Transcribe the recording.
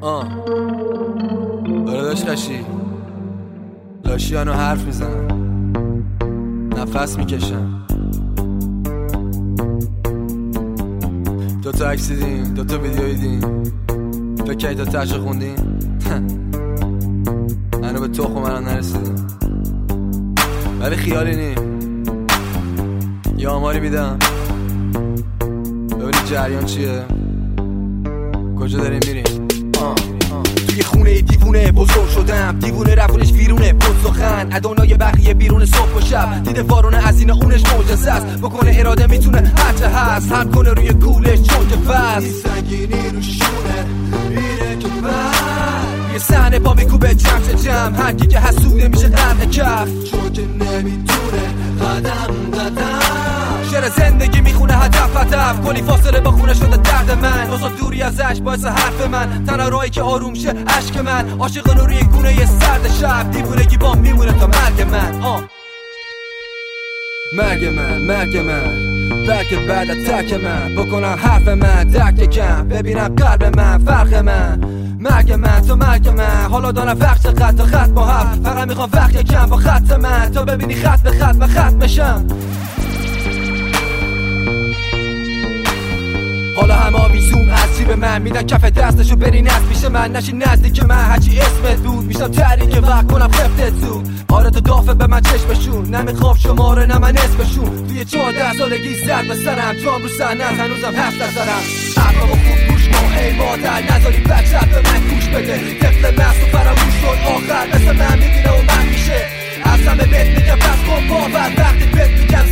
داشت خشی لاشیانو حرف میزنن، نفس میکشن. دوتا عکس دیدین، دوتا ویدیو دیدین، فکر کنید تا ترش خوندین. منو به تخم منو نرسیدین، ولی خیالی نی یه آماری میدم ببینید جریان چیه، کجا داریم میریم. توی خونه دیوونه بزرگ شدم، دیوونه روونش ویرونه پرسخن، ادونای بقیه بیرون صبح و شب، دیده وارونه از این اونش معجزه است، بکنه اراده میتونه هرچه هست، هم کنه روی گولش چون که فست سنگینی رو شونه میره که یه صحنه پا میکوبه جمع هر کی که حسوده میشه قرن کف، چون که نمیتونه قدم شعر زندگی میخونه هدف کلی فاصله با خونه شده درد من، بازم دوری ازش باعث حرف من، تنها راهی که آروم شه عشق من، عاشقانو روی گونه یه سرد شب، دیوونگی با میمونه تا مرگ من. مرگ من بلکه بعد از ترک من، بکنم حرف من درک کم، ببینم قلب من فرق من، مرگ من تا مرگ من، حالا دارم وقت خط تا خط با هم، فقط میخوام وقت کم با خط من، تا ببینی خط به خط من خط بشم. حالا هم آویزون از جیب من، میدن کف دستشو بری نست پیش من، نشی نزدیک من هرچی اسمت بود، میشم تحریک وقت کنم خفتت زود، آره تو دافه به من چشمشون، نمیخوام شماره نه من اسمشون، توی 14 سالگی زد به سرم، جام رو صحنه هنوزم هست نظرم، عقلمو خوب گوش کن ای مادر، نذاری بچت به من گوش بده، طفل محصول فراموش شد آخر مثل من میبینه و من میشه، از همه بهت میگم پس کن باور، وقتی بهت میگم